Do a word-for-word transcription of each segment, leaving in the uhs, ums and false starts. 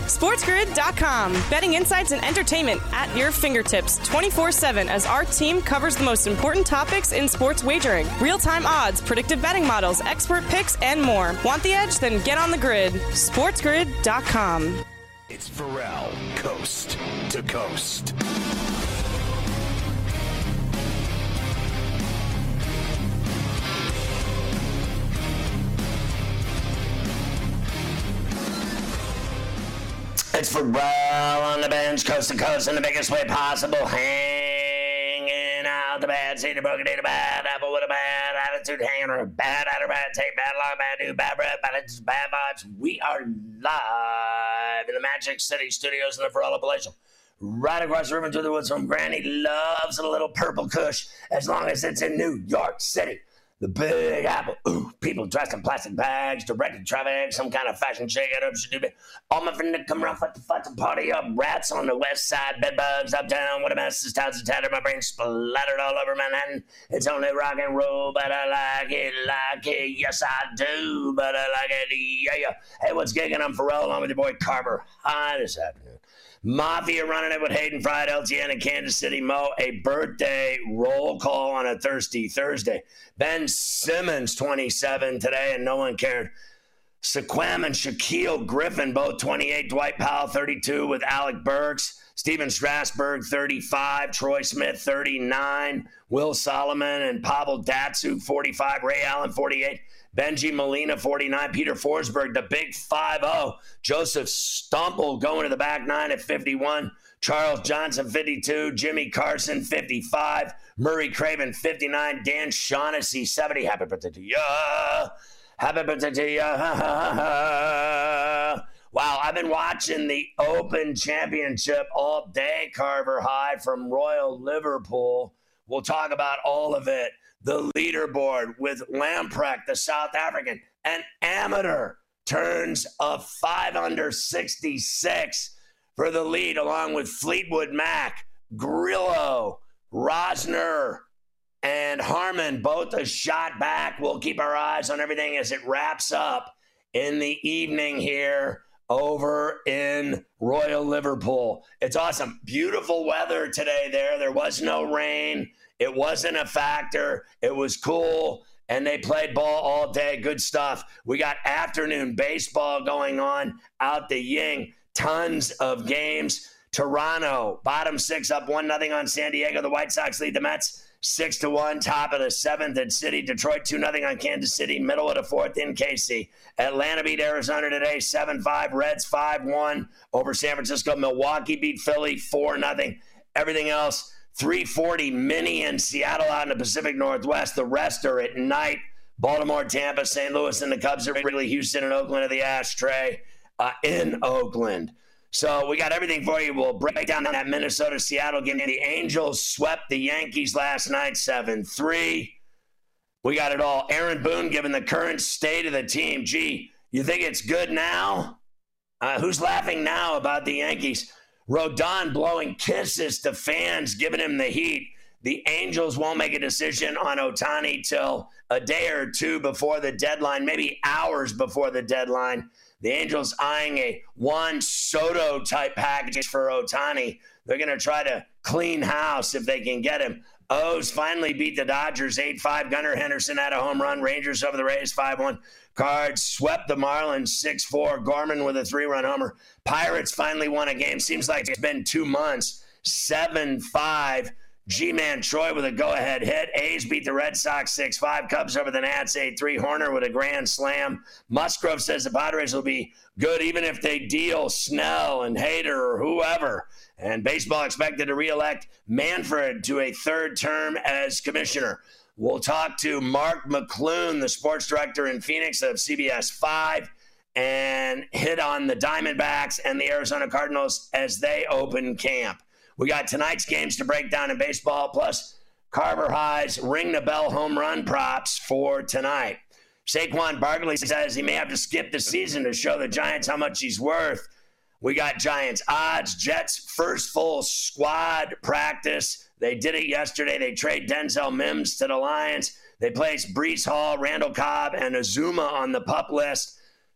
SportsGrid dot com. Betting insights and entertainment at your fingertips twenty-four seven as our team covers the most important topics in sports wagering. Real-time odds, predictive betting models, expert picks, and more. Want the edge? Then get on the grid. SportsGrid dot com. It's Pharrell, coast to coast. It's Pharrell on the bench, coast to coast, in the biggest way possible, hanging out the bad seed, the broken day, the bad apple with a bad attitude, hanging on a bad attitude, bad take, bad luck, bad news, bad breath, bad attitude, bad vibes. We are live in the Magic City Studios in the Pharrell Appalachian. Right across the river to the woods from Granny loves a little purple kush as long as it's in New York City. The Big Apple. Ooh, people dressed in plastic bags, directed traffic, some kind of fashion shake it up. All my friends that come around, fight the fight to party up. Rats on the west side, bedbugs uptown. What a mess, this town's a tatter. My brain splattered all over Manhattan. It's only rock and roll, but I like it, like it. Yes, I do, but I like it, yeah, yeah. Hey, what's gigging? I'm Pharrell along with your boy Carver. Hi this afternoon. Mafia running it with Hayden Fried, L T N in Kansas City. Mo, a birthday roll call on a thirsty Thursday. Ben Simmons, twenty-seven today, and no one cared. Sequam and Shaquille Griffin, both twenty-eight. Dwight Powell, thirty-two, with Alec Burks. Steven Strasburg, thirty-five. Troy Smith, thirty-nine. Will Solomon and Pavel Datsyuk, forty-five. Ray Allen, forty-eight. Benji Molina, forty-nine. Peter Forsberg, the big five oh. Joseph Stumple going to the back nine at fifty-one. Charles Johnson, fifty-two. Jimmy Carson, fifty-five. Murray Craven, fifty-nine. Dan Shaughnessy, seventy. Happy birthday to ya. Happy birthday to ya. Wow, I've been watching the Open Championship all day, Carver High from Royal Liverpool. We'll talk about all of it. The leaderboard with Lamprecht, the South African, an amateur, turns a five under sixty-six for the lead, along with Fleetwood Mac, Grillo, Rosner, and Harmon, both a shot back. We'll keep our eyes on everything as it wraps up in the evening here over in Royal Liverpool. It's awesome. Beautiful weather today there. There was no rain. It wasn't a factor. It was cool, and they played ball all day. Good stuff. We got afternoon baseball going on out the Ying. Tons of games. Toronto, bottom six, up one nothing on San Diego. The White Sox lead the Mets six to one. Top of the seventh at City. Detroit two nothing on Kansas City. Middle of the fourth in K C. Atlanta beat Arizona today seven five. Reds five one over San Francisco. Milwaukee beat Philly four nothing. Everything else, three forty mini in Seattle out in the Pacific Northwest. The rest are at night. Baltimore, Tampa, Saint Louis, and the Cubs are Wrigley, Houston, and Oakland at the Ashtray uh, in Oakland. So we got everything for you. We'll break down that Minnesota-Seattle game. The Angels swept the Yankees last night seven three. We got it all. Aaron Boone giving the current state of the team. Gee, you think it's good now? Uh, who's laughing now about the Yankees? Rodon blowing kisses to fans, giving him the heat. The Angels won't make a decision on Ohtani till a day or two before the deadline, maybe hours before the deadline. The Angels eyeing a Juan Soto-type package for Ohtani. They're going to try to clean house if they can get him. O's finally beat the Dodgers eight five. Gunnar Henderson had a home run. Rangers over the Rays five one. Cards swept the Marlins six four. Gorman with a three-run homer. Pirates finally won a game. Seems like it's been two months. seven five. G-Man Troy with a go-ahead hit. A's beat the Red Sox six five. Cubs over the Nats eight three. Horner with a grand slam. Musgrove says the Padres will be good even if they deal Snell and Hader or whoever. And baseball expected to reelect Manfred to a third term as commissioner. We'll talk to Mark McClune, the sports director in Phoenix of C B S five, and hit on the Diamondbacks and the Arizona Cardinals as they open camp. We got tonight's games to break down in baseball, plus Carver High's Ring the Bell home run props for tonight. Saquon Barkley says he may have to skip the season to show the Giants how much he's worth. We got Giants odds. Jets first full squad practice. They did it yesterday. They trade Denzel Mims to the Lions. They placed Breece Hall, Randall Cobb, and Azuma on the PUP list.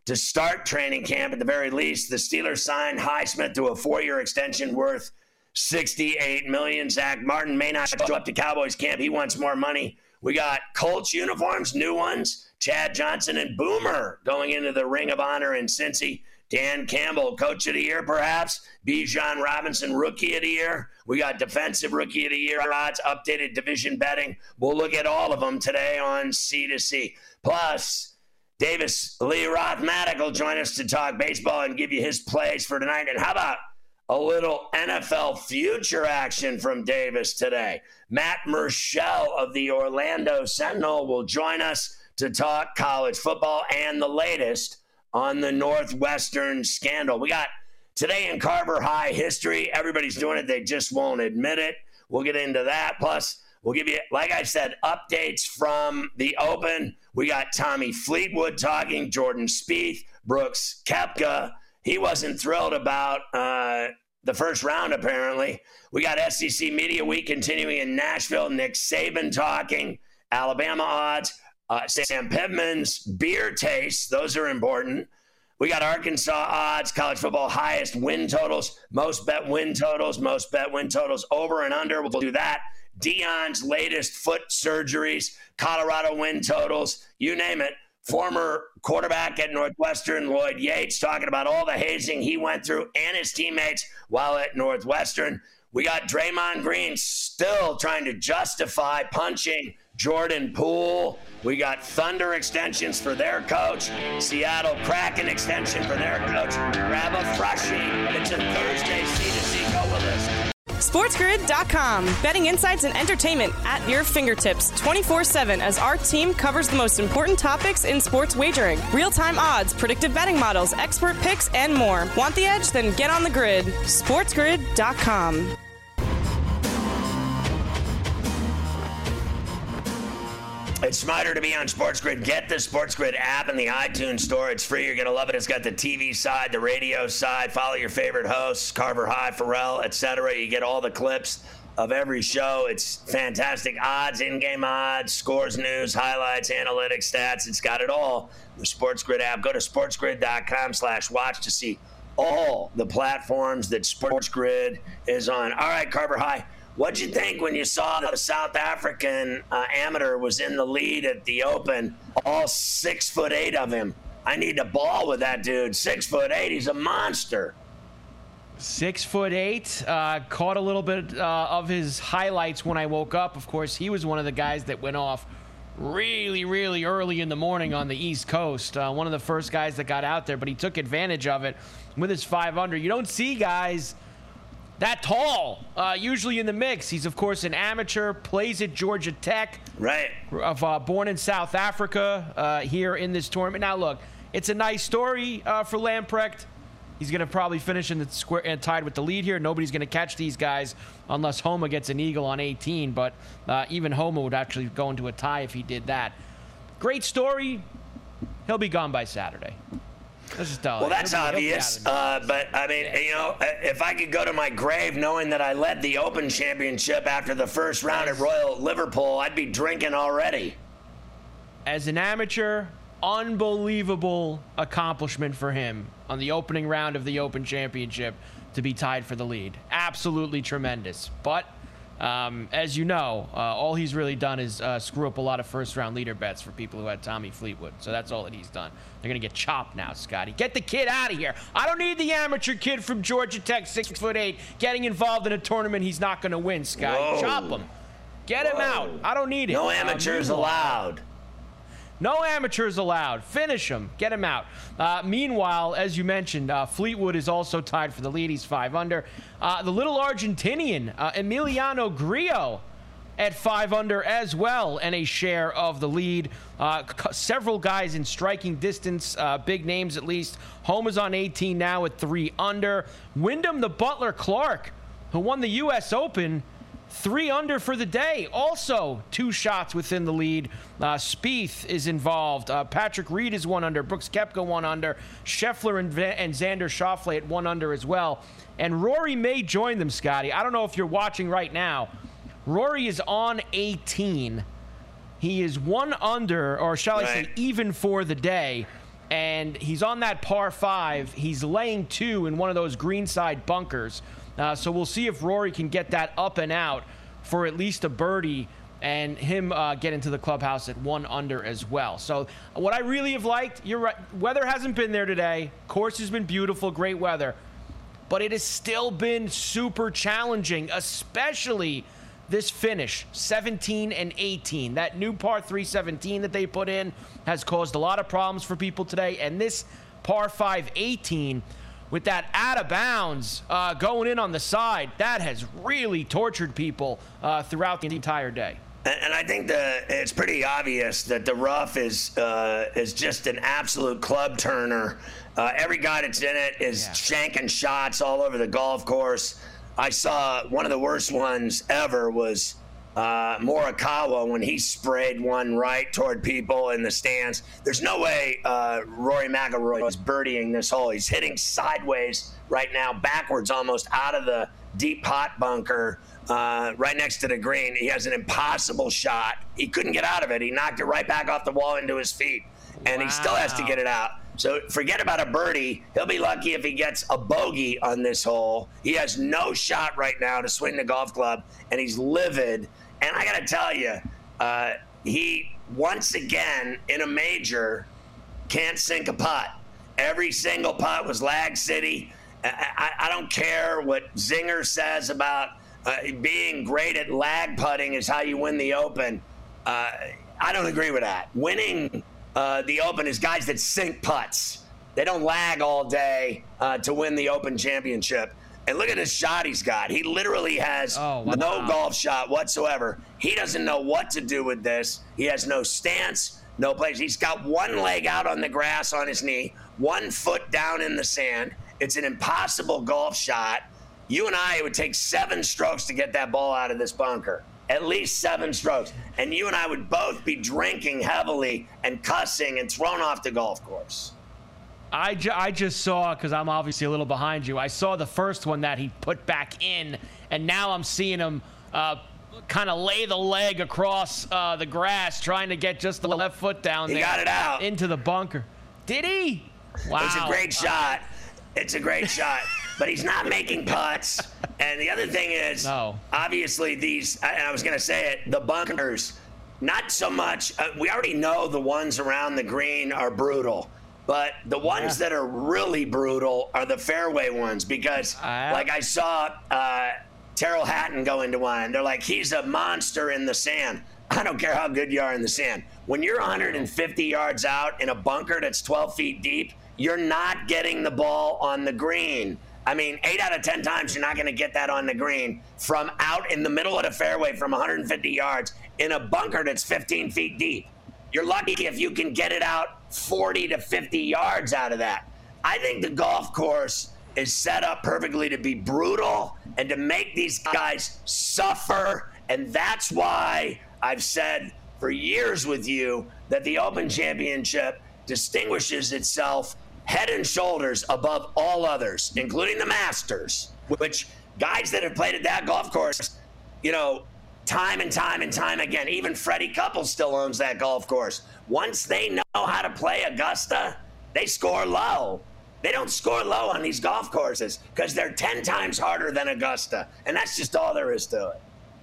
to start training camp at the very least. The Steelers signed Highsmith to a four-year extension worth sixty-eight million dollars. Zach Martin may not show up to Cowboys camp. He wants more money. We got Colts uniforms, new ones. Chad Johnson and Boomer going into the Ring of Honor in Cincy. Dan Campbell, Coach of the Year, perhaps. Bijan Robinson, Rookie of the Year. We got Defensive Rookie of the Year odds, updated division betting. We'll look at all of them today on C to C. Plus, Davis Lee Rothmatic will join us to talk baseball and give you his plays for tonight. And how about a little N F L future action from Davis today? Matt Murschel of the Orlando Sentinel will join us to talk college football and the latest on the Northwestern scandal. We got today in Carver High history. Everybody's doing it. They just won't admit it. We'll get into that. Plus, we'll give you, like I said, updates from the Open. We got Tommy Fleetwood talking, Jordan Spieth, Brooks Koepka. He wasn't thrilled about uh, the first round, apparently. We got S E C Media Week continuing in Nashville. Nick Saban talking, Alabama odds. Uh, Sam Pittman's beer taste, those are important. We got Arkansas odds, college football highest win totals, most bet win totals, most bet win totals over and under. We'll do that. Deion's latest foot surgeries, Colorado win totals, you name it. Former quarterback at Northwestern, Lloyd Yates, talking about all the hazing he went through and his teammates while at Northwestern. We got Draymond Green still trying to justify punching Jordan Poole. We got Thunder extensions for their coach. Seattle Kraken extension for their coach. Grab a freshie. It's a Thursday C to C. Go with us. SportsGrid dot com. Betting insights and entertainment at your fingertips twenty-four seven as our team covers the most important topics in sports wagering. Real-time odds, predictive betting models, expert picks, and more. Want the edge? Then get on the grid. SportsGrid dot com. It's smarter to be on SportsGrid. Get the SportsGrid app in the iTunes store. It's free. You're going to love it. It's got the T V side, the radio side. Follow your favorite hosts, Carver High, Pharrell, et cetera. You get all the clips of every show. It's fantastic. Odds, in-game odds, scores, news, highlights, analytics, stats. It's got it all. The SportsGrid app. Go to SportsGrid dot com slash watch to see all the platforms that SportsGrid is on. All right, Carver High. What'd you think when you saw that the South African uh, amateur was in the lead at the Open, all six foot eight of him? I need to ball with that dude. Six foot eight, he's a monster. Six foot eight. Uh, caught a little bit uh, of his highlights when I woke up. Of course, he was one of the guys that went off really, really early in the morning on the East Coast. Uh, one of the first guys that got out there, but he took advantage of it with his five under. You don't see guys that tall, uh, usually in the mix. He's, of course, an amateur, plays at Georgia Tech. Right. Of, uh, born in South Africa uh, here in this tournament. Now, look, it's a nice story uh, for Lamprecht. He's going to probably finish in the square and tied with the lead here. Nobody's going to catch these guys unless Homa gets an eagle on eighteen, but uh, even Homa would actually go into a tie if he did that. Great story. He'll be gone by Saturday. Let's just tell well, it. that's He'll be, obvious, uh, but I mean, you know, if I could go to my grave knowing that I led the Open Championship after the first round at Royal Liverpool, I'd be drinking already. As an amateur, unbelievable accomplishment for him on the opening round of the Open Championship to be tied for the lead. Absolutely tremendous. But um, as you know, uh, all he's really done is uh, screw up a lot of first-round leader bets for people who had Tommy Fleetwood. So that's all that he's done. They're going to get chopped now, Scotty. Get the kid out of here. I don't need the amateur kid from Georgia Tech, six foot eight, getting involved in a tournament he's not going to win, Scotty. Whoa. Chop him. Get Whoa. him out. I don't need it. No amateurs uh, allowed. No amateurs allowed. Finish him. Get him out. Uh, meanwhile, as you mentioned, uh, Fleetwood is also tied for the lead. He's five under. Uh, the little Argentinian, uh, Emiliano Grillo, at five under as well, and a share of the lead. Uh, c- several guys in striking distance, uh, big names at least. Homa's on eighteen now at three under. Wyndham the Butler Clark, who won the U S Open, three under for the day. Also, two shots within the lead. Uh, Spieth is involved. Uh, Patrick Reed is one under. Brooks Koepka one under. Scheffler and, Va- and Xander Schauffele at one under as well. And Rory may join them, Scotty. I don't know if you're watching right now. Rory is on eighteen. He is one under, or shall I right. say even for the day. and he's on that par five. He's laying two in one of those greenside bunkers. Uh, so we'll see if Rory can get that up and out for at least a birdie, and him uh, get into the clubhouse at one under as well. So what I really have liked, you're right, weather hasn't been there today. Course has been beautiful, great weather, but it has still been super challenging, especially this finish, seventeen and eighteen. That new par three seventeen that they put in has caused a lot of problems for people today, and this par five eighteen with that out of bounds uh, going in on the side, that has really tortured people uh, throughout the entire day. And I think that it's pretty obvious that the rough is uh, is just an absolute club turner. Uh, every guy that's in it is yeah. shanking shots all over the golf course. I saw one of the worst ones ever was uh, Morikawa when he sprayed one right toward people in the stands. There's no way uh, Rory McIlroy is birdieing this hole. He's hitting sideways right now, backwards almost out of the deep pot bunker uh, right next to the green. He has an impossible shot. He couldn't get out of it. He knocked it right back off the wall into his feet, and wow. he still has to get it out. So forget about a birdie. He'll be lucky if he gets a bogey on this hole. He has no shot right now to swing the golf club, and he's livid. And I got to tell you, uh, he, once again, in a major, can't sink a putt. Every single putt was Lag City. I, I, I don't care what Zinger says about uh, being great at lag putting is how you win the Open. Uh, I don't agree with that. Winning Uh, the Open is guys that sink putts. They don't lag all day uh, to win the Open Championship. And look at this shot he's got. He literally has oh, wow. no golf shot whatsoever. He doesn't know what to do with this. He has no stance, no place. He's got one leg out on the grass on his knee, one foot down in the sand. It's an impossible golf shot. You and I, it would take seven strokes to get that ball out of this bunker. At least seven strokes. And you and I would both be drinking heavily and cussing and thrown off the golf course. I, ju- I just saw, because I'm obviously a little behind you, I saw the first one that he put back in, and now I'm seeing him uh, kind of lay the leg across uh, the grass, trying to get just the left foot down he there. He got it out. Into the bunker. Did he? Wow. It's a great shot. It's a great shot. But he's not making putts. And the other thing is, no. obviously these, and I was going to say it, the bunkers, not so much, uh, we already know the ones around the green are brutal. But the ones yeah. that are really brutal are the fairway ones because, uh, like I saw uh, Terrell Hatton go into one. They're like, he's a monster in the sand. I don't care how good you are in the sand. When you're one hundred fifty yards out in a bunker that's twelve feet deep, you're not getting the ball on the green. I mean, eight out of ten times you're not going to get that on the green from out in the middle of the fairway from one hundred fifty yards in a bunker that's fifteen feet deep. You're lucky if you can get it out forty to fifty yards out of that. I think the golf course is set up perfectly to be brutal and to make these guys suffer. And that's why I've said for years with you that the Open Championship distinguishes itself head and shoulders above all others, including the Masters, which guys that have played at that golf course, you know, time and time and time again, even Freddie Couples still owns that golf course. Once they know how to play Augusta, they score low. They don't score low on these golf courses because they're ten times harder than Augusta, and that's just all there is to it.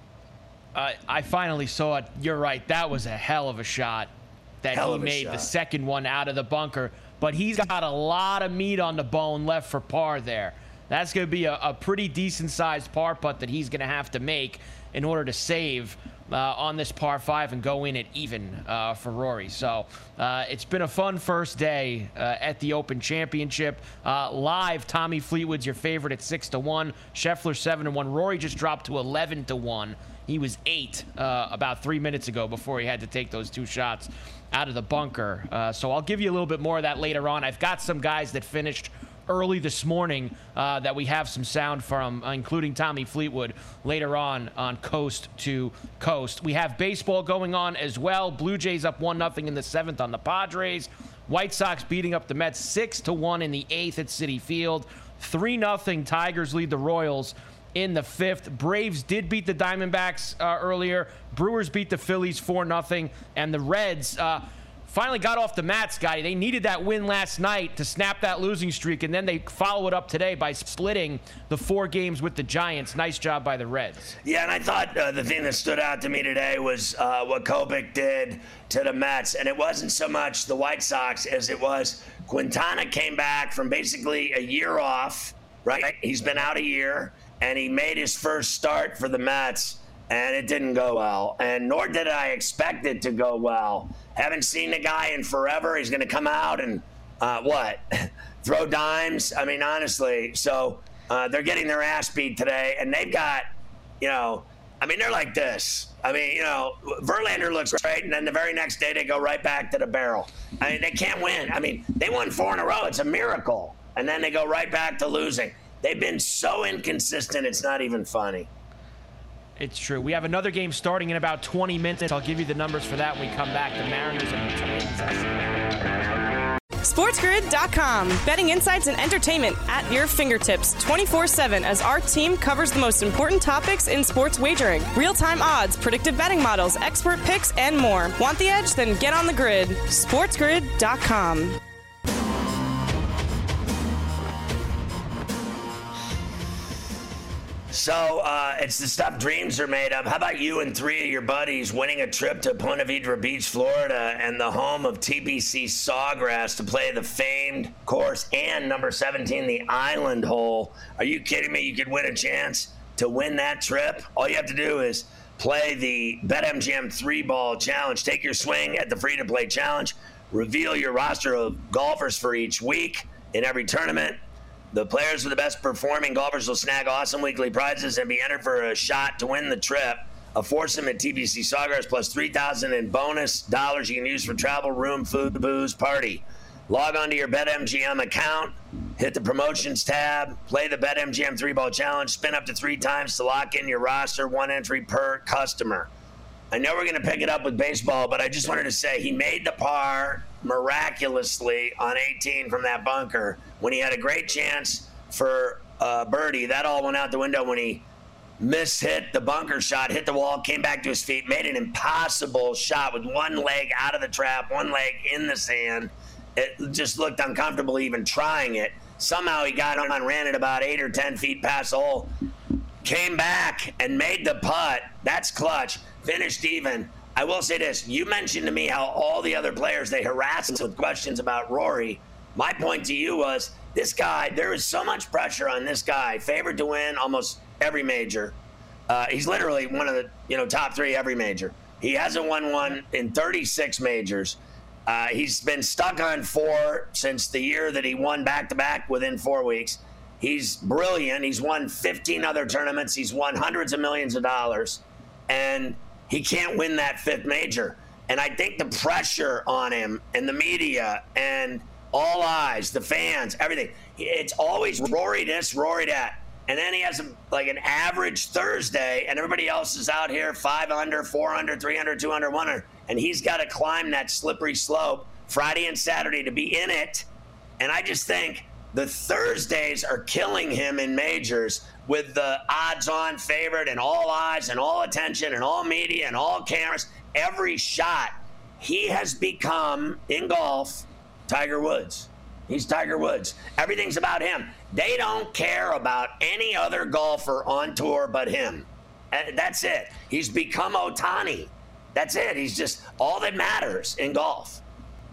Uh, I finally saw it. You're right. That was a hell of a shot that hell he made, shot. The second one out of the bunker. But he's got a lot of meat on the bone left for par there. That's going to be a, a pretty decent-sized par putt that he's going to have to make in order to save uh, on this par five and go in at even uh, for Rory. So uh, it's been a fun first day uh, at the Open Championship. Uh, live, Tommy Fleetwood's your favorite at six to one. Scheffler seven to one. Rory just dropped to eleven to one. He was eight uh, about three minutes ago before he had to take those two shots out of the bunker. Uh, so I'll give you a little bit more of that later on. I've got some guys that finished early this morning uh, that we have some sound from, uh, including Tommy Fleetwood, later on on Coast to Coast. We have baseball going on as well. Blue Jays up one nothing in the seventh on the Padres. White Sox beating up the Mets six to one in the eighth at Citi Field. three nothing Tigers lead the Royals in the fifth. Braves did beat the Diamondbacks uh, earlier. Brewers beat the Phillies four nothing. And the Reds, uh, finally got off the mat, Scotty. They needed that win last night to snap that losing streak, and then they follow it up today by splitting the four games with the Giants. Nice job by the Reds. Yeah, and I thought uh, the thing that stood out to me today was uh, what Kopech did to the Mets, and it wasn't so much the White Sox as it was Quintana came back from basically a year off, right? He's been out a year, and he made his first start for the Mets, and it didn't go well, and nor did I expect it to go well. Haven't seen the guy in forever. He's going to come out and, uh, what, throw dimes? I mean, honestly. So uh, they're getting their ass beat today, and they've got, you know, I mean, they're like this. I mean, you know, Verlander looks great, and then the very next day they go right back to the barrel. I mean, they can't win. I mean, they won four in a row. It's a miracle. And then they go right back to losing. They've been so inconsistent, it's not even funny. It's true. We have another game starting in about twenty minutes. I'll give you the numbers for that when we come back. The Mariners and the Twins. SportsGrid dot com. Betting insights and entertainment at your fingertips twenty-four seven as our team covers the most important topics in sports wagering. Real-time odds, predictive betting models, expert picks, and more. Want the edge? Then get on the grid. SportsGrid dot com. So uh, it's the stuff dreams are made of. How about you and three of your buddies winning a trip to Ponte Vedra Beach, Florida, and the home of T B C Sawgrass to play the famed course and number seventeen, the Island Hole? Are you kidding me? You could win a chance to win that trip. All you have to do is play the BetMGM three-ball challenge. Take your swing at the free-to-play challenge. Reveal your roster of golfers for each week in every tournament. The players with the best performing golfers will snag awesome weekly prizes and be entered for a shot to win the trip. A foursome at T B C Sawgrass plus three thousand dollars in bonus dollars you can use for travel, room, food, booze, party. Log on to your BetMGM account, hit the promotions tab, play the BetMGM three-ball challenge, spin up to three times to lock in your roster, one entry per customer. I know we're going to pick it up with baseball, but I just wanted to say he made the par miraculously on eighteen from that bunker when he had a great chance for uh, birdie. That all went out the window when he mishit the bunker shot, hit the wall, came back to his feet, made an impossible shot with one leg out of the trap, one leg in the sand. It just looked uncomfortable even trying it. Somehow he got on, ran it about eight or ten feet past the hole, came back and made the putt. That's clutch. Finished even. I will say this. You mentioned to me how all the other players, they harassed with questions about Rory. My point to you was this guy, there is so much pressure on this guy, favored to win almost every major. Uh, he's literally one of the you know top three every major. He hasn't won one in thirty-six majors. Uh, he's been stuck on four since the year that he won back-to-back within four weeks. He's brilliant. He's won fifteen other tournaments. He's won hundreds of millions of dollars. And he can't win that fifth major. And I think the pressure on him and the media and all eyes, the fans, everything, it's always Rory this, Rory that. And then he has a, like an average Thursday, and everybody else is out here five under, four under, three under, two under, one under. And he's got to climb that slippery slope Friday and Saturday to be in it. And I just think the Thursdays are killing him in majors with the odds-on favorite and all eyes and all attention and all media and all cameras. Every shot, he has become, in golf, Tiger Woods. He's Tiger Woods. Everything's about him. They don't care about any other golfer on tour but him. That's it. He's become Ohtani. That's it. He's just all that matters in golf.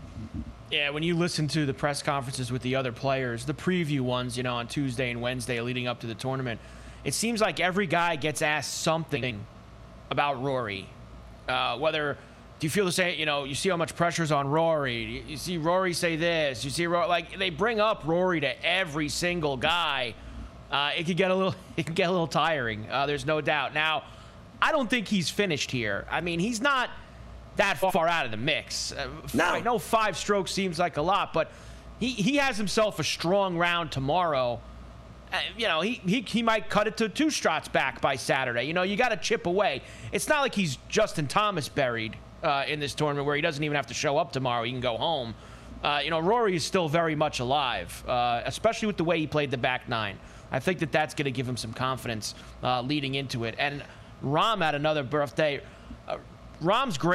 Yeah, when you listen to the press conferences with the other players, the preview ones, you know, on Tuesday and Wednesday leading up to the tournament, it seems like every guy gets asked something about Rory. Uh, whether, do you feel the same, you know, you see how much pressure's on Rory. You, you see Rory say this. You see, Rory, like, they bring up Rory to every single guy. Uh, it could get a little, it can get a little tiring. Uh, there's no doubt. Now, I don't think he's finished here. I mean, he's not that far out of the mix. Uh, no. I know five strokes seems like a lot, but he, he has himself a strong round tomorrow. Uh, you know, he, he he might cut it to two shots back by Saturday. You know, you got to chip away. It's not like he's Justin Thomas buried uh, in this tournament where he doesn't even have to show up tomorrow. He can go home. Uh, you know, Rory is still very much alive, uh, especially with the way he played the back nine. I think that that's going to give him some confidence uh, leading into it. And Rahm had another birthday. Uh, Rahm's great.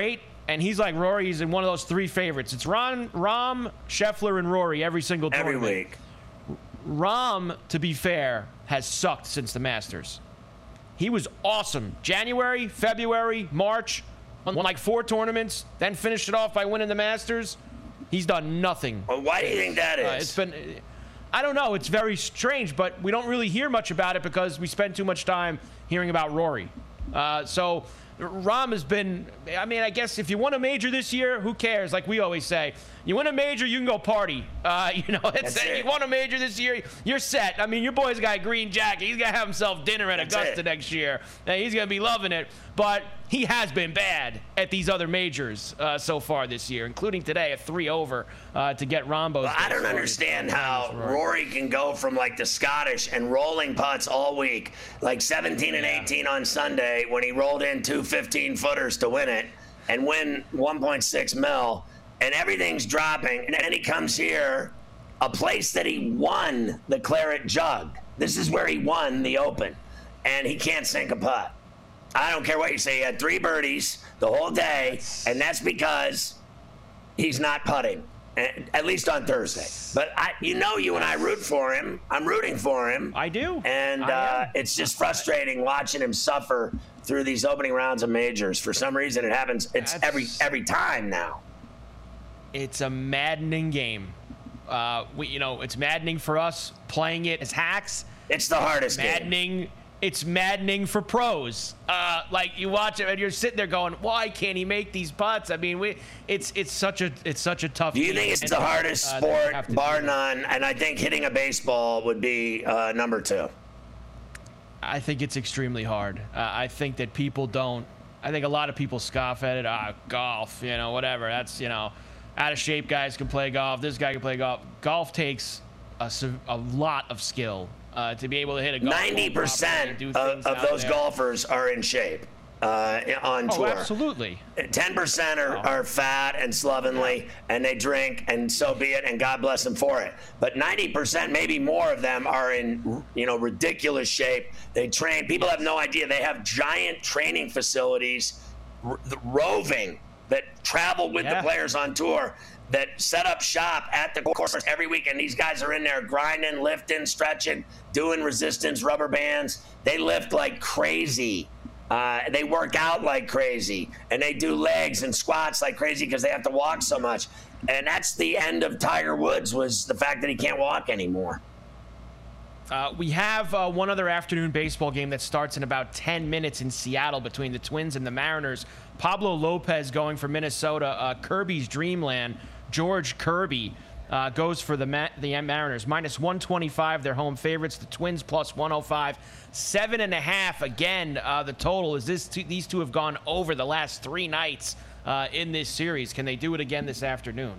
and he's like Rory. He's in one of those three favorites. It's Ron, Rahm, Scheffler, and Rory every single every tournament. week. Rahm, to be fair, has sucked since the Masters. He was awesome. January, February, March, won like four tournaments, then finished it off by winning the Masters. He's done nothing. Well, why do you think that is? Uh, it's been, I don't know. It's very strange, but we don't really hear much about it because we spend too much time hearing about Rory. Uh, so Rahm has been, I mean, I guess if you won a major this year, who cares? Like we always say, you win a major, you can go party. Uh, you know, it's, That's it. You won a major this year, you're set. I mean, your boy's got a green jacket. He's going to have himself dinner at That's Augusta it. next year. And he's going to be loving it. But he has been bad at these other majors uh, so far this year, including today, a three over uh, to get Rombo's. Well, I don't understand how Rory can go from like the Scottish and rolling putts all week, like seventeen and eighteen on Sunday when he rolled in two fifteen footers to win it and win one point six mil, and everything's dropping. And then he comes here, a place that he won the Claret Jug. This is where he won the Open, and he can't sink a putt. I don't care what you say. He had three birdies the whole day, and that's because he's not putting, at least on Thursday. But I, you know, you and I root for him. I'm rooting for him. I do. And I uh, am. it's just frustrating watching him suffer through these opening rounds of majors. For some reason, it happens. It's That's- every every time now. It's a maddening game. Uh, we, you know, it's maddening for us playing it as hacks. It's the hardest game. Maddening. It's maddening for pros. Uh, like you watch it and you're sitting there going, "Why can't he make these putts?" I mean, we. It's it's such a it's such a tough. Do you game. think it's And, the hardest uh, that we sport, have to bar do. none? And I think hitting a baseball would be uh, number two. I think it's extremely hard. Uh, I think that people don't. I think a lot of people scoff at it. Ah, golf, you know, whatever. That's, you know, out of shape guys can play golf. This guy can play golf. Golf takes a, s- a lot of skill uh, to be able to hit a golf ball Ninety properly percent and do of, things of out those there. golfers are in shape uh, on Oh, tour. absolutely. Ten percent are, are fat and slovenly, and they drink, and so be it, and God bless them for it. But ninety percent, maybe more of them, are in, you know, ridiculous shape. They train. People have no idea. They have giant training facilities, r- the roving, that travel with Yeah. the players on tour, that set up shop at the course every week, and these guys are in there grinding, lifting, stretching, doing resistance rubber bands. They lift like crazy. Uh, they work out like crazy, and they do legs and squats like crazy because they have to walk so much. And that's the end of Tiger Woods, was the fact that he can't walk anymore. Uh, we have uh, one other afternoon baseball game that starts in about ten minutes in Seattle between the Twins and the Mariners. Pablo Lopez going for Minnesota. Uh, Kirby's Dreamland. George Kirby uh, goes for the Ma- the Mariners. Minus one twenty-five, their home favorites. The Twins plus one oh five. Seven and a half, again, uh, the total. Is this two, these two have gone over the last three nights uh, in this series. Can they do it again this afternoon?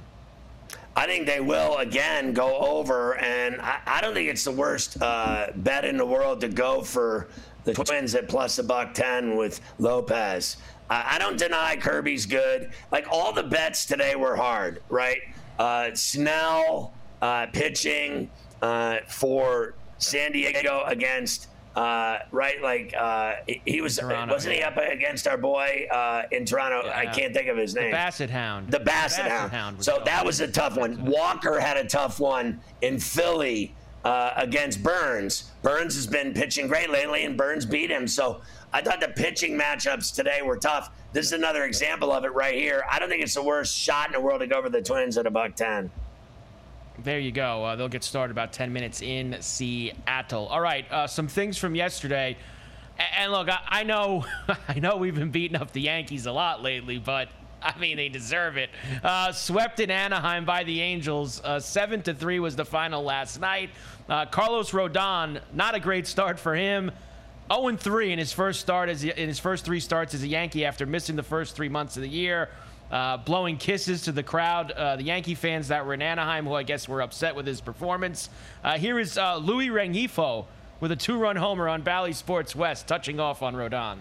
I think they will again go over, and I, I don't think it's the worst uh, bet in the world to go for the Twins at plus a buck ten with Lopez. Uh, I don't deny Kirby's good. Like, all the bets today were hard, right? Uh, Snell uh, pitching uh, for San Diego against. Uh, right, like uh, he, he was, Toronto, wasn't he up against our boy uh, in Toronto? I Yeah. can't think of his name. The Basset Hound. The Basset, Basset Hound. was So tough. that was a tough one. Walker had a tough one in Philly uh, against Burns. Burns has been pitching great lately, and Burns beat him. So I thought the pitching matchups today were tough. This is another example of it right here. I don't think it's the worst shot in the world to go for the Twins at a buck ten. There you go. Uh, they'll get started about ten minutes in Seattle. All right, uh, some things from yesterday. A- And look, I, I know, I know we've been beating up the Yankees a lot lately, but I mean they deserve it. Uh, swept in Anaheim by the Angels. Uh, Seven to three was the final last night. Uh, Carlos Rodon, not a great start for him. oh and three in his first start as in his first three starts as a Yankee after missing the first three months of the year. Uh, blowing kisses to the crowd, uh, the Yankee fans that were in Anaheim, who I guess were upset with his performance. Uh, here is uh, Louis Rengifo with a two-run homer on Bally Sports West, touching off on Rodon.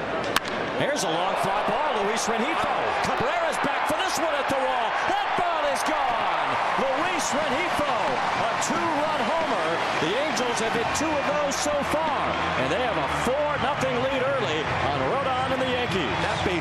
Here's a long fly ball, Luis Rengifo. Cabrera's back for this one at the wall. That ball is gone. Luis Rengifo, a two-run homer. The Angels have hit two of those so far, and they have a four nothing lead early on Rodon and the Yankees. That baseball was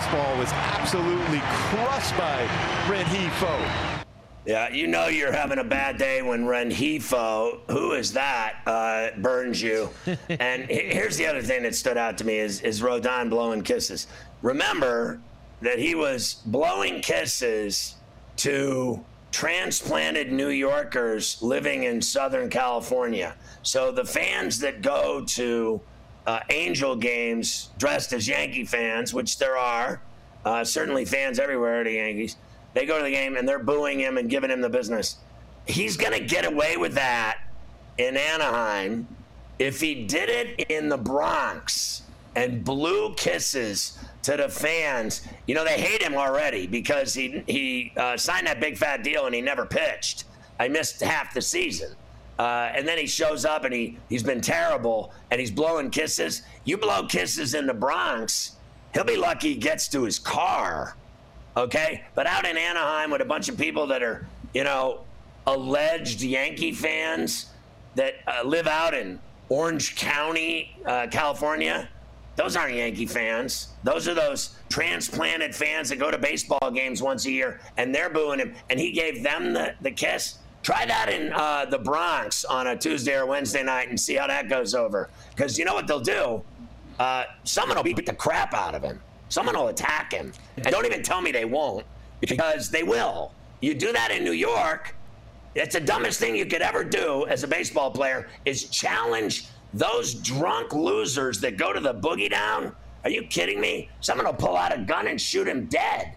was absolutely crushed by Rengifo. Yeah, you know you're having a bad day when Rengifo, who is that, uh, burns you. And here's the other thing that stood out to me is, is Rodon blowing kisses. Remember that he was blowing kisses to transplanted New Yorkers living in Southern California. So the fans that go to uh, Angel games dressed as Yankee fans, which there are, uh, certainly fans everywhere at the Yankees, they go to the game and they're booing him and giving him the business. He's going to get away with that in Anaheim. If he did it in the Bronx and blew kisses to the fans, you know, they hate him already because he he uh, signed that big fat deal and he never pitched. I missed half the season. Uh, and then he shows up and he, he's been terrible and he's blowing kisses. You blow kisses in the Bronx, he'll be lucky he gets to his car. Okay, but out in Anaheim with a bunch of people that are, you know, alleged Yankee fans that uh, live out in Orange County, uh, California, those aren't Yankee fans. Those are those transplanted fans that go to baseball games once a year, and they're booing him, and he gave them the, the kiss. Try that in uh, the Bronx on a Tuesday or Wednesday night and see how that goes over. Because you know what they'll do? Uh, someone will beat the crap out of him. Someone will attack him. And don't even tell me they won't, because they will. You do that in New York, it's the dumbest thing you could ever do as a baseball player is challenge those drunk losers that go to the boogie down. Are you kidding me? Someone will pull out a gun and shoot him dead.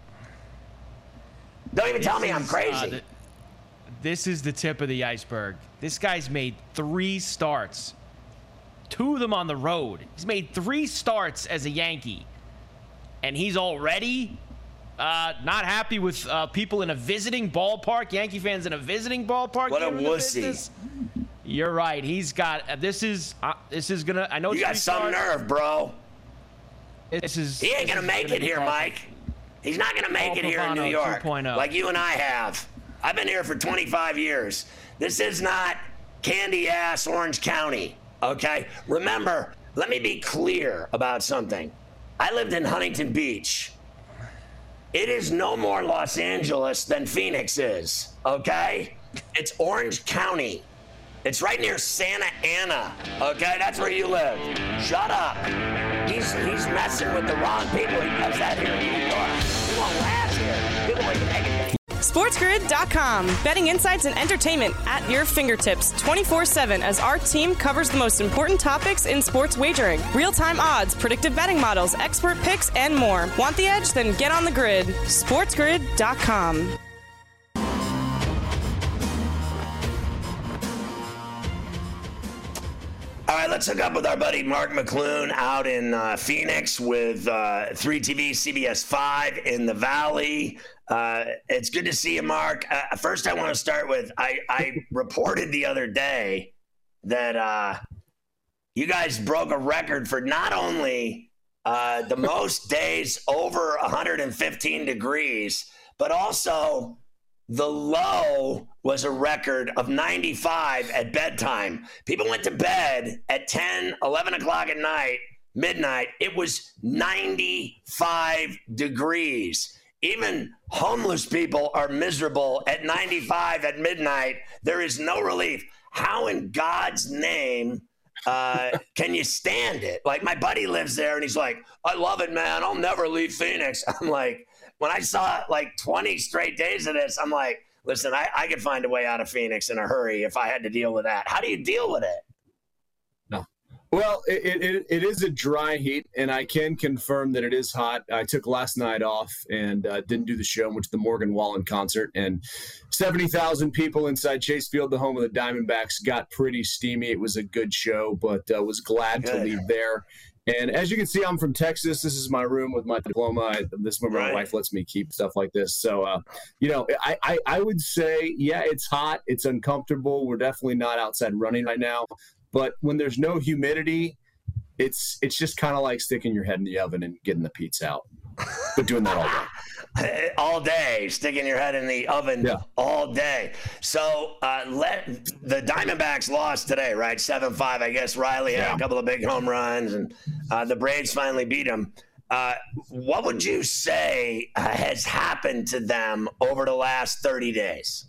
Don't even tell me I'm crazy. Uh, the, this is the tip of the iceberg. This guy's made three starts, two of them on the road. He's made three starts as a Yankee. And he's already uh, not happy with uh, people in a visiting ballpark, Yankee fans in a visiting ballpark. What a wussy. You're right. He's got uh, this is uh, this is gonna. I know you got some nerve, bro. This is. He ain't gonna make it here, Mike. He's not gonna make it here in New York, like you and I have. I've been here for twenty-five years. This is not candy ass Orange County. Okay. Remember, let me be clear about something. I lived in Huntington Beach. It is no more Los Angeles than Phoenix is, okay? It's Orange County. It's right near Santa Ana, okay? That's where you live. Shut up. He's he's messing with the wrong people. He does that here in New York. He won't last here. People are negative. SportsGrid dot com. Betting insights and entertainment at your fingertips twenty-four seven as our team covers the most important topics in sports wagering. Real-time odds, predictive betting models, expert picks, and more. Want the edge? Then get on the grid. SportsGrid dot com. All right, let's hook up with our buddy Mark McClune out in uh, Phoenix with uh, three T V, C B S five in the Valley. Uh, it's good to see you, Mark. Uh, first, I want to start with, I, I reported the other day that uh, you guys broke a record for not only uh, the most days over one hundred fifteen degrees, but also the low was a record of ninety-five at bedtime. People went to bed at ten, eleven o'clock at night, midnight. It was ninety-five degrees. Even homeless people are miserable at ninety-five at midnight. There is no relief. How in God's name uh, can you stand it? Like, my buddy lives there, and he's like, I love it, man. I'll never leave Phoenix. I'm like, when I saw like twenty straight days of this, I'm like, listen, I, I could find a way out of Phoenix in a hurry if I had to deal with that. How do you deal with it? No. Well, it, it it is a dry heat, and I can confirm that it is hot. I took last night off and uh, didn't do the show. Went to the Morgan Wallen concert, and seventy thousand people inside Chase Field, the home of the Diamondbacks, got pretty steamy. It was a good show, but uh, was glad good. to leave there. And as you can see, I'm from Texas. This is my room with my diploma. I, this is where my right. wife lets me keep stuff like this. So, uh, you know, I, I, I would say, yeah, it's hot. It's uncomfortable. We're definitely not outside running right now. But when there's no humidity, it's it's just kind of like sticking your head in the oven and getting the pizza out. But doing that all day. all day, sticking your head in the oven yeah. all day. So uh, let the Diamondbacks lost today, right? seven five. I guess Riley had yeah. a couple of big home runs, and uh, the Braves finally beat them. Uh, what would you say uh, has happened to them over the last thirty days?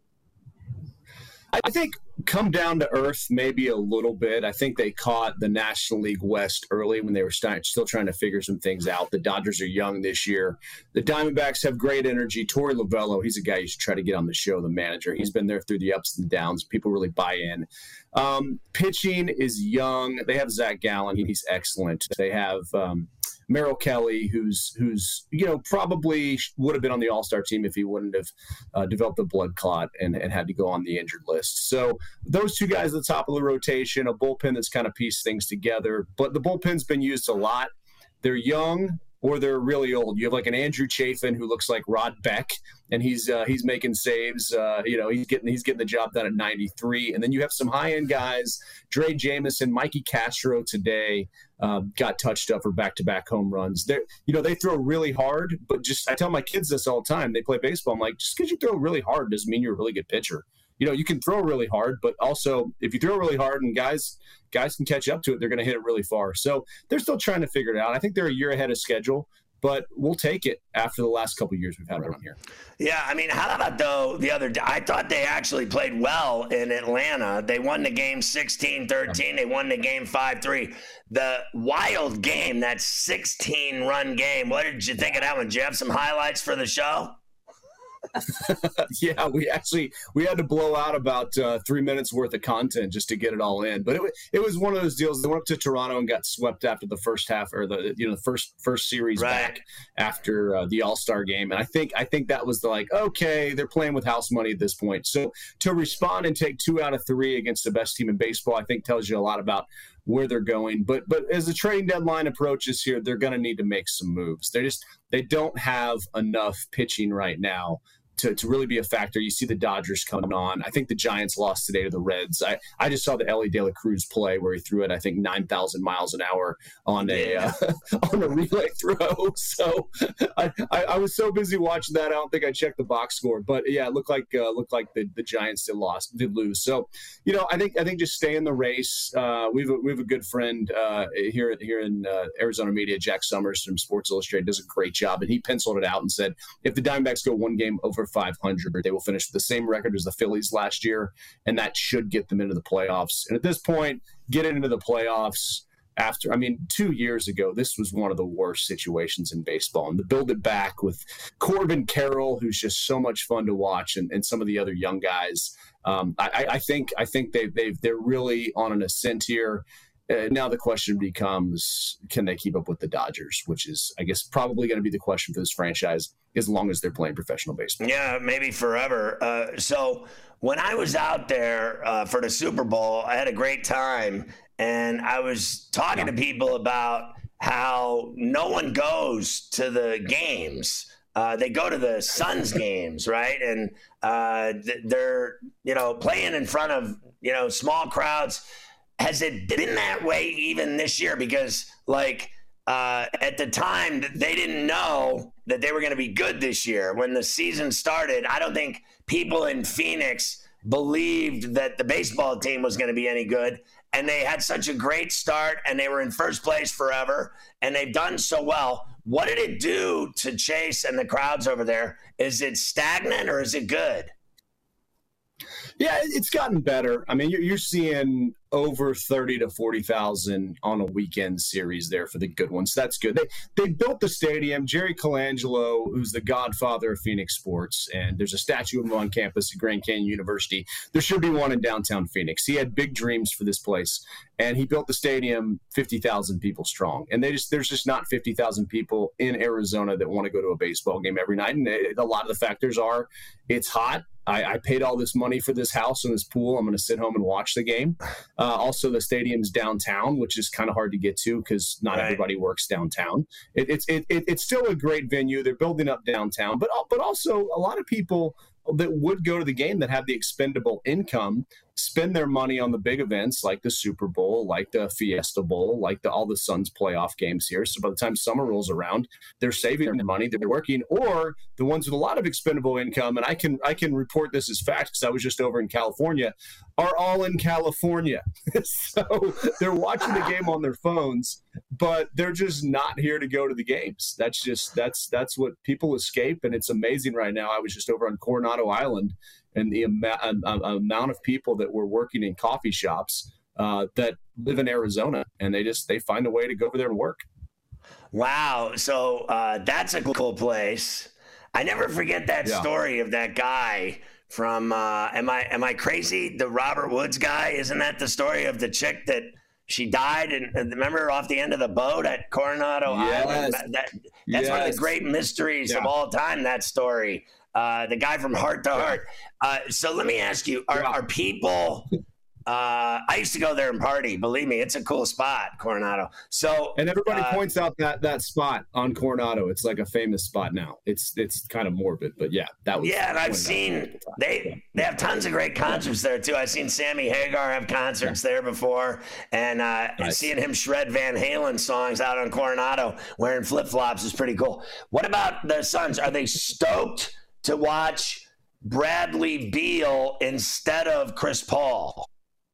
I think come down to earth maybe a little bit. I think they caught the National League West early when they were st- still trying to figure some things out. The Dodgers are young this year. The Diamondbacks have great energy. Torey Lovello, he's a guy you should try to get on the show, the manager. He's been there through the ups and downs. People really buy in. Um, pitching is young. They have Zach Gallen. He's excellent. They have um, Merrill Kelly, who's, who's you know, probably would have been on the All-Star team if he wouldn't have uh, developed a blood clot and, and had to go on the injured list. So those two guys at the top of the rotation, a bullpen that's kind of pieced things together. But the bullpen's been used a lot. They're young or they're really old. You have like an Andrew Chafin who looks like Rod Beck, and he's uh, he's making saves. Uh, you know, he's getting he's getting the job done at ninety-three. And then you have some high-end guys, Dre Jamison, Mikey Castro today uh, got touched up for back-to-back home runs. They you know, they throw really hard, but just I tell my kids this all the time. They play baseball. I'm like, just because you throw really hard doesn't mean you're a really good pitcher. You know, you can throw really hard, but also if you throw really hard and guys guys can catch up to it, they're going to hit it really far. So they're still trying to figure it out. I think they're a year ahead of schedule, but we'll take it after the last couple of years we've had around here. Yeah, I mean, how about, though, the other day? I thought they actually played well in Atlanta. They won the game sixteen thirteen. They won the game five three. The wild game, that sixteen-run game, what did you think of that one? Did you have some highlights for the show? Yeah, we actually we had to blow out about uh, three minutes worth of content just to get it all in. But it it was one of those deals. They went up to Toronto and got swept after the first half, or the you know the first first series right. back after uh, the All-Star game. And I think I think that was the like okay, they're playing with house money at this point. So to respond and take two out of three against the best team in baseball, I think tells you a lot about where they're going. But but as the trading deadline approaches here, they're going to need to make some moves. They just they don't have enough pitching right now to, to really be a factor. You see the Dodgers coming on. I think the Giants lost today to the Reds. I, I just saw the Ellie De La Cruz play where he threw it, I think, nine thousand miles an hour on a uh, on a relay throw. So I, I, I was so busy watching that, I don't think I checked the box score. But yeah, it looked like uh, looked like the, the Giants did lost did lose. So you know, I think I think just stay in the race. Uh, we have a, we have a good friend uh, here here in uh, Arizona media, Jack Summers from Sports Illustrated, does a great job, and he penciled it out and said if the Diamondbacks go one game over five hundred, they will finish with the same record as the Phillies last year, and that should get them into the playoffs. And at this point, getting into the playoffs after, I mean, two years ago, this was one of the worst situations in baseball. And to build it back with Corbin Carroll, who's just so much fun to watch, and, and some of the other young guys, um, I, I think I think they they've they're really on an ascent here. Uh, now the question becomes, can they keep up with the Dodgers, which is, I guess, probably going to be the question for this franchise as long as they're playing professional baseball. Yeah, maybe forever. Uh, so when I was out there uh, for the Super Bowl, I had a great time, and I was talking to people about how no one goes to the games. Uh, they go to the Suns games, right? And uh, they're, you know, playing in front of, you know, small crowds. Has it been that way even this year? Because, like, uh, at the time, they didn't know that they were going to be good this year. When the season started, I don't think people in Phoenix believed that the baseball team was going to be any good. And they had such a great start, and they were in first place forever, and they've done so well. What did it do to Chase and the crowds over there? Is it stagnant or is it good? Yeah, it's gotten better. I mean, you're, you're seeing over thirty to forty thousand on a weekend series there for the good ones. That's good. They they built the stadium. Jerry Colangelo, who's the godfather of Phoenix sports, and there's a statue of him on campus at Grand Canyon University. There should be one in downtown Phoenix. He had big dreams for this place, and he built the stadium fifty thousand people strong. And they just there's just not fifty thousand people in Arizona that want to go to a baseball game every night. And it, a lot of the factors are it's hot. I, I paid all this money for this house and this pool. I'm going to sit home and watch the game. Uh, also, the stadium's downtown, which is kind of hard to get to because not right. everybody works downtown. It, it's it, it, it's still a great venue. They're building up downtown, but but also a lot of people that would go to the game that have the expendable income spend their money on the big events like the Super Bowl, like the Fiesta Bowl, like the all the Suns playoff games here. So by the time summer rolls around, they're saving their money, they're working, or the ones with a lot of expendable income, and I can I can report this as fact because I was just over in California, are all in California. So they're watching the game on their phones, but they're just not here to go to the games. That's just that's that's what people escape, and it's amazing right now. I was just over on Coronado Island, and the ama- um, amount of people that were working in coffee shops uh, that live in Arizona, and they just they find a way to go over there and work. Wow. So uh, that's a cool place. I never forget that yeah. story of that guy from, uh, am I am I crazy? The Robert Woods guy? Isn't that the story of the chick that she died and, and remember off the end of the boat at Coronado yes. Island? That, that, that's yes. one of the great mysteries yeah. of all time, that story. Uh, the guy from Heart to Heart. Uh, so let me ask you, are, are people... Uh, I used to go there and party. Believe me, it's a cool spot, Coronado. So, and everybody uh, points out that that spot on Coronado. It's like a famous spot now. It's it's kind of morbid, but yeah, that was. Yeah, and I've seen they they have tons of great concerts there too. I've seen Sammy Hagar have concerts yeah. there before, and uh, nice. seeing him shred Van Halen songs out on Coronado wearing flip flops is pretty cool. What about the Suns? Are they stoked to watch Bradley Beal instead of Chris Paul?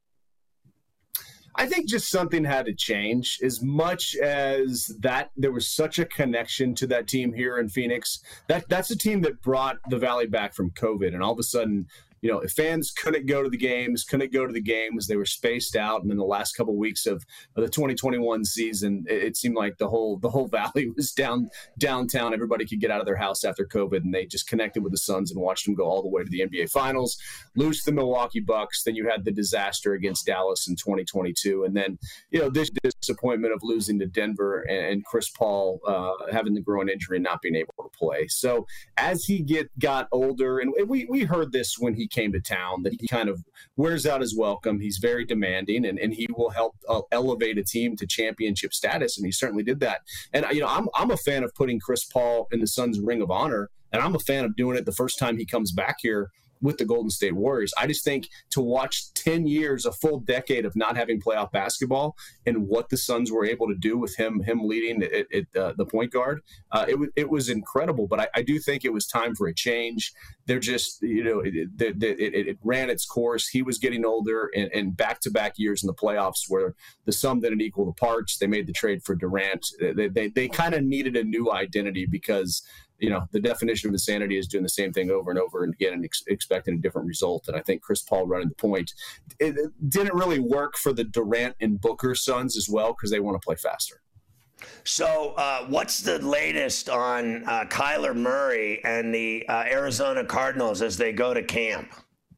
I think just something had to change. As much as that there was such a connection to that team here in Phoenix, that that's a team that brought the Valley back from COVID, and all of a sudden, you know, if fans couldn't go to the games, couldn't go to the games, they were spaced out. And in the last couple of weeks of, of the twenty twenty-one season, it, it seemed like the whole the whole Valley was down downtown. Everybody could get out of their house after COVID, and they just connected with the Suns and watched them go all the way to the N B A Finals, lose to the Milwaukee Bucks. Then you had the disaster against Dallas in twenty twenty-two, and then you know this disappointment of losing to Denver and, and Chris Paul uh, having the groin injury and not being able to play. So as he get got older, and we we heard this when he came to town, that he kind of wears out his welcome. He's very demanding, and, and he will help uh, elevate a team to championship status, and he certainly did that. And you know, I'm I'm a fan of putting Chris Paul in the Suns' Ring of Honor, and I'm a fan of doing it the first time he comes back here with the Golden State Warriors. I just think to watch ten years, a full decade of not having playoff basketball, and what the Suns were able to do with him, him leading it, it, uh, the point guard, uh, it, w- it was incredible. But I, I do think it was time for a change. They're just, you know, it, it, it, it ran its course. He was getting older, and, and back-to-back years in the playoffs where the sum didn't equal the parts. They made the trade for Durant. They, they, they kind of needed a new identity because – you know, the definition of insanity is doing the same thing over and over and again and ex- expecting a different result. And I think Chris Paul running the point, it, it didn't really work for the Durant and Booker Suns as well because they want to play faster. So uh, what's the latest on uh, Kyler Murray and the uh, Arizona Cardinals as they go to camp?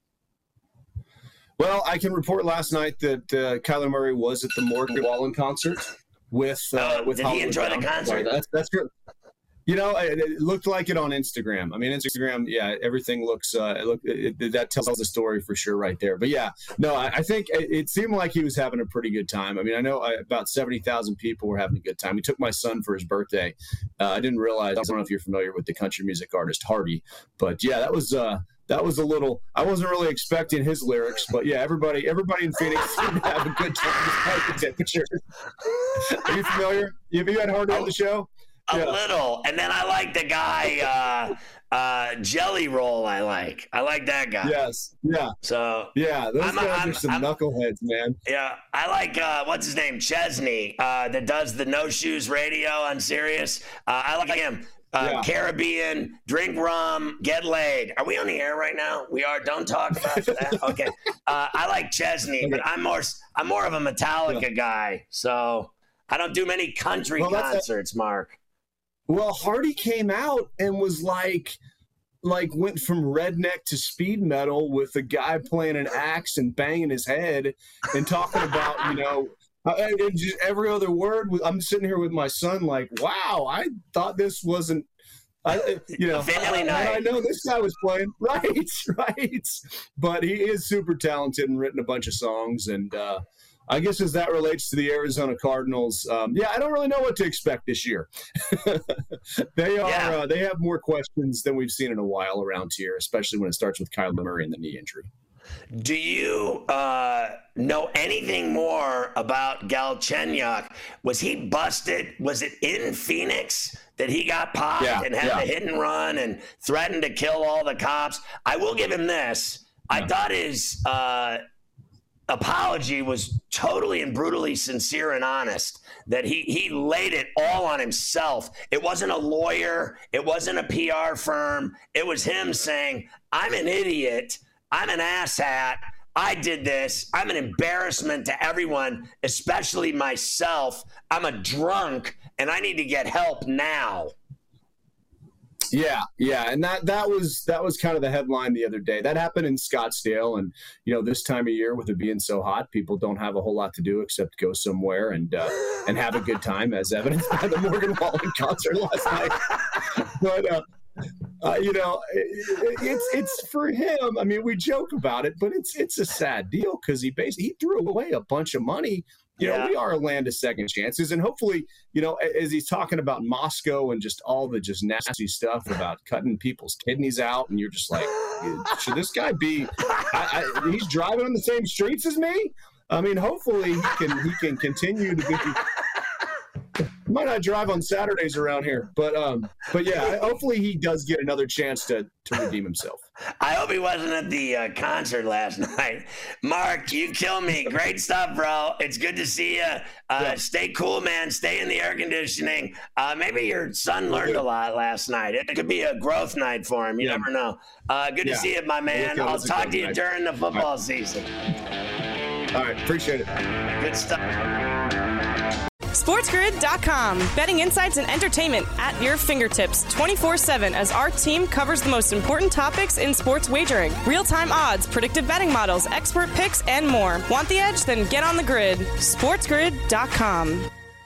Well, I can report last night that uh, Kyler Murray was at the Morgan Wallen concert with uh, uh, with Did Hollywood he enjoy Down. the concert? That's, that's good. You know, it, it looked like it on Instagram. I mean, Instagram, yeah, everything looks, uh, it look, it, it, that tells the story for sure right there. But yeah, no, I, I think it, it seemed like he was having a pretty good time. I mean, I know I, about seventy thousand people were having a good time. We took my son for his birthday. Uh, I didn't realize, I don't know if you're familiar with the country music artist Hardy, but yeah, that was, uh, that was a little, I wasn't really expecting his lyrics, but yeah, everybody, everybody in Phoenix seemed to have a good time despite the temperature. Are you familiar? Have you had Hardy on the show? A yeah. little. And then I like the guy, uh, uh, Jelly Roll. I like. I like that guy. Yes. Yeah. So. Yeah, those I'm, guys I'm, are some I'm, knuckleheads, man. Yeah. I like, uh, what's his name? Chesney, uh, that does the No Shoes radio on Sirius. Uh, I like him. Uh, yeah. Caribbean, drink rum, get laid. Are we on the air right now? We are. Don't talk about that. Okay. Uh, I like Chesney, okay. but I'm more, I'm more of a Metallica yeah. guy. So I don't do many country well, concerts, a- Mark. Well, Hardy came out and was like, like went from redneck to speed metal with a guy playing an axe and banging his head and talking about, you know, and just every other word. I'm sitting here with my son like, wow, I thought this wasn't, I, you know, I, I know this guy was playing. Right, right. But he is super talented and written a bunch of songs. And, uh, I guess as that relates to the Arizona Cardinals, um, yeah, I don't really know what to expect this year. they are yeah. uh, they have more questions than we've seen in a while around here, especially when it starts with Kyler Murray and the knee injury. Do you uh, know anything more about Galchenyuk? Was he busted? Was it in Phoenix that he got popped yeah, and had yeah. the hit and run and threatened to kill all the cops? I will give him this. Yeah. I thought his uh, – apology was totally and brutally sincere and honest, that he he laid it all on himself. It wasn't a lawyer. It wasn't a P R firm. It was him saying, I'm an idiot. I'm an asshat. I did this. I'm an embarrassment to everyone, especially myself. I'm a drunk, and I need to get help now. Yeah, yeah, and that that was that was kind of the headline the other day. That happened in Scottsdale, and you know, this time of year with it being so hot, people don't have a whole lot to do except go somewhere and uh, and have a good time, as evidenced by the Morgan Wallen concert last night. But uh, uh, you know, it, it's it's for him. I mean, we joke about it, but it's it's a sad deal because he basically he threw away a bunch of money. You know, yeah. We are a land of second chances. And hopefully, you know, as he's talking about Moscow and just all the just nasty stuff about cutting people's kidneys out, and you're just like, should this guy be I, I, he's driving on the same streets as me? I mean, hopefully he can he can continue to be might not drive on Saturdays around here, but um, but yeah, hopefully he does get another chance to to redeem himself. I hope he wasn't at the uh, concert last night. Mark, you kill me. Great stuff, bro. It's good to see you. Uh, yeah. Stay cool, man. Stay in the air conditioning. Uh, maybe your son learned a lot last night. It could be a growth night for him. You yeah. never know. Uh, good yeah. to see you, my man. I'll talk to you night. during the football right. season. All right, appreciate it. Good stuff. SportsGrid dot com. Betting insights and entertainment at your fingertips twenty-four seven as our team covers the most important topics in sports wagering. Real-time odds, predictive betting models, expert picks, and more. Want the edge? Then get on the grid. SportsGrid dot com.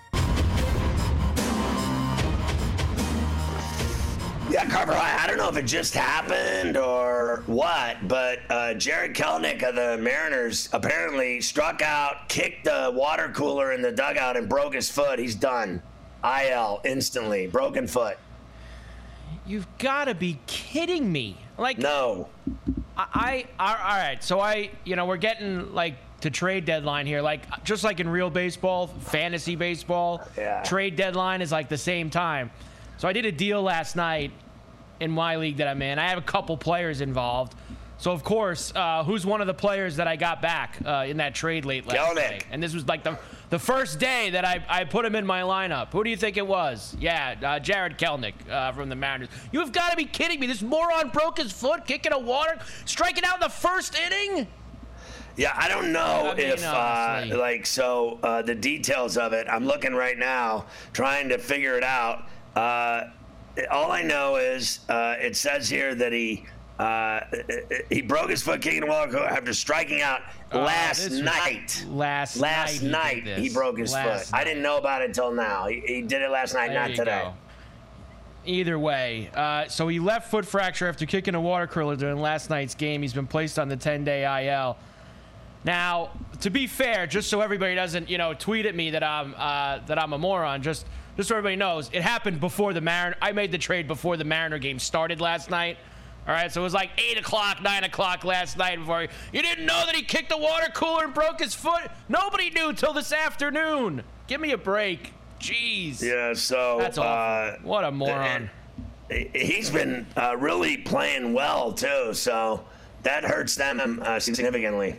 Yeah, Carver, I don't know if it just happened or what, but uh, Jared Kelenic of the Mariners apparently struck out, kicked the water cooler in the dugout, and broke his foot. He's done. I L instantly. Broken foot. You've got to be kidding me. Like No. I, I, all right, so I, you know, we're getting, like, to trade deadline here. Like, just like in real baseball, fantasy baseball, yeah. trade deadline is, like, the same time. So I did a deal last night in my league that I'm in. I have a couple players involved. So, of course, uh, who's one of the players that I got back uh, in that trade late last Kelenic. night? And this was like the the first day that I, I put him in my lineup. Who do you think it was? Yeah, uh, Jared Kelenic uh, from the Mariners. You've got to be kidding me. This moron broke his foot, kicking a water, striking out in the first inning? Yeah, I don't know I mean, if, uh, like, so uh, the details of it, I'm looking right now, trying to figure it out. Uh, all I know is uh, it says here that he uh, he broke his foot kicking the water after striking out uh, last night. Last, last night, night he, he broke his last foot. Night. I didn't know about it until now. He, he did it last night, there not today. Go. Either way, uh, so he left foot fracture after kicking a water cooler during last night's game. He's been placed on the ten-day I L. Now, to be fair, just so everybody doesn't, you know, tweet at me that I'm uh, that I'm a moron, just just so everybody knows, it happened before the Mariner. I made the trade before the Mariner game started last night. All right, so it was like eight o'clock, nine o'clock last night before he, you didn't know that he kicked the water cooler and broke his foot? Nobody knew till this afternoon. Give me a break. Jeez. Yeah, so that's awful. Uh, what a moron. He's been uh, really playing well too, so that hurts them uh, significantly.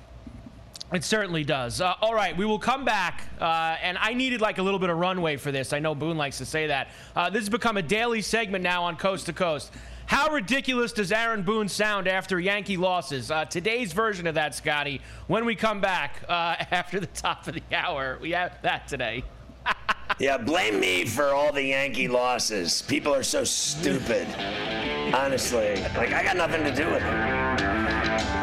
It certainly does. Uh, all right, we will come back, uh, and I needed like a little bit of runway for this. I know Boone likes to say that. Uh, this has become a daily segment now on Coast to Coast. How ridiculous does Aaron Boone sound after Yankee losses? Uh, today's version of that, Scotty, when we come back uh, after the top of the hour. We have that today. Yeah, blame me for all the Yankee losses. People are so stupid. Honestly. Like, I got nothing to do with it.